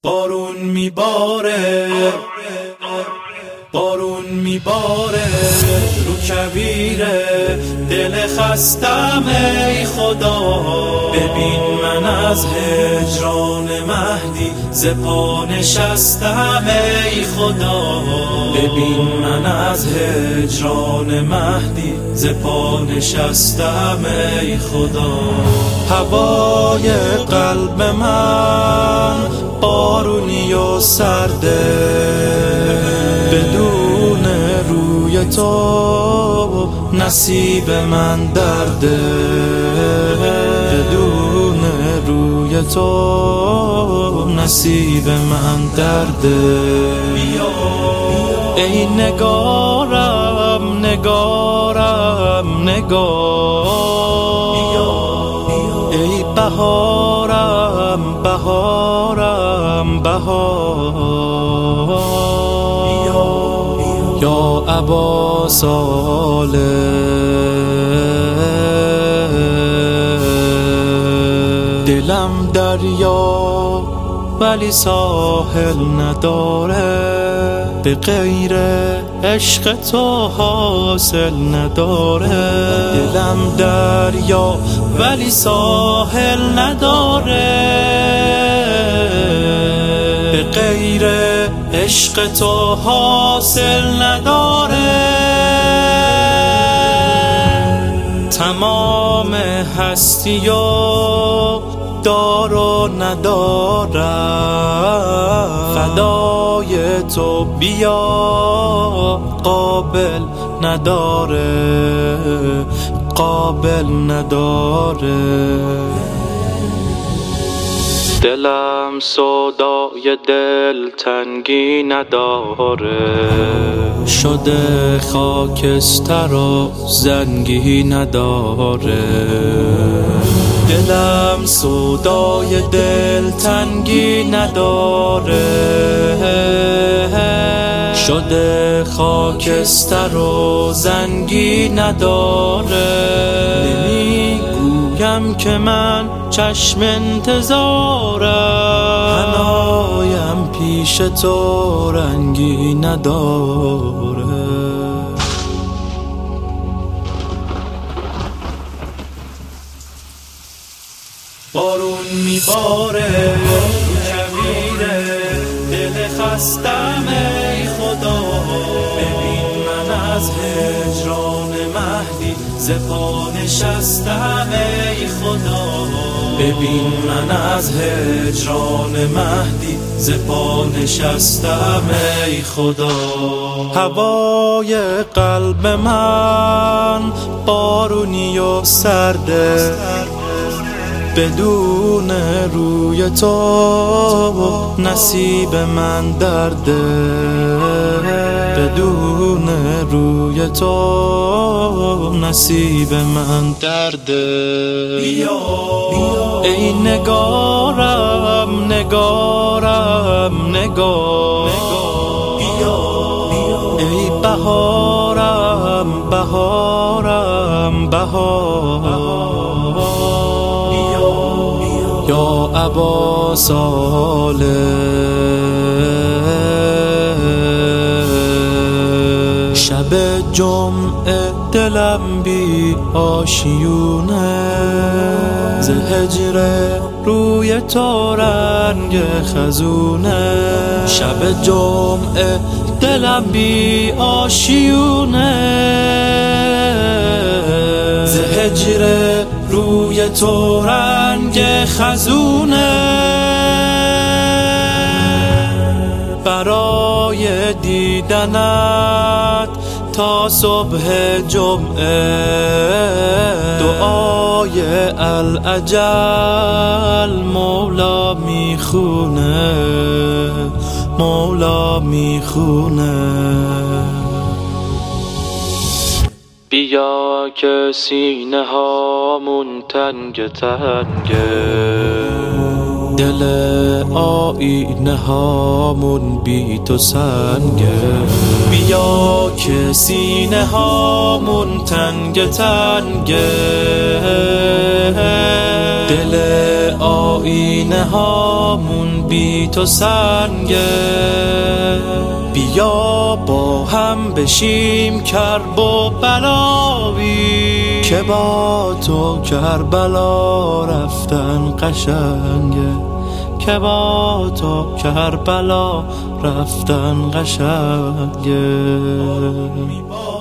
بارون میباره، بارون میباره رو کویره دل خستم ای خدا. ببین من از هجران مهدی ز پا نشستم ای خدا. ببین من از هجران مهدی ز پا نشستم ای خدا. هوای قلب من بارونی و سرده، بدون روی تو نصیب من درده. بدون روی تو نصیب من درده. ای نگارم نگارم نگار، ای بهارم بهارم بهار. یا ابا صالح دلم دریا ولی ساحل نداره، به غیر عشق تو حاصل نداره. دلم دریا ولی ساحل نداره، به غیر عشق تو حاصل نداره. تمام هستی و دار و ندارم، فدای تو بیا قابل نداره، قابل نداره. دلم سودای دلتنگی نداره، شده خاکستر و زنگی نداره. دلم سودای دلتنگی نداره، شده خاکستر و زنگی نداره. نمیگویم که من چشم انتظارم، حنایم پیش تو رنگی نداره. بارون میباره کویره دل خستم ای خدا. ببین من از هجران مهدی ز پا نشستم ای خدا. ببین من از هجران مهدی ز پا نشستم ای خدا. هوای قلب من بارونی و سرده، بدون روی تو نصیب من درده. بدون روی تو نصیب من درده. ای نگارم نگارم نگار، ای بهارم بهارم بهار. یا ابا صالح شب جمعه دلم بی آشیونه، ز هجر روی تو رنگ خزونه. شب جمعه دلم بی آشیونه، ز هجر روی تو رنگ خزونه. برای دیدنت تا صبح جمعه دعای الاجل مولا میخونه، مولا میخونه. بیا که سینه هامون تنگ تنگه، دل آینه هامون بی تو سنگه، بیا که سینه هامون تنگ تنگه. دل آینه هامون بی تو سنگه، بیا با هم بشیم کرب و بلاوی، که با تو کربلا رفتن قشنگه، که با تو کربلا رفتن قشنگه.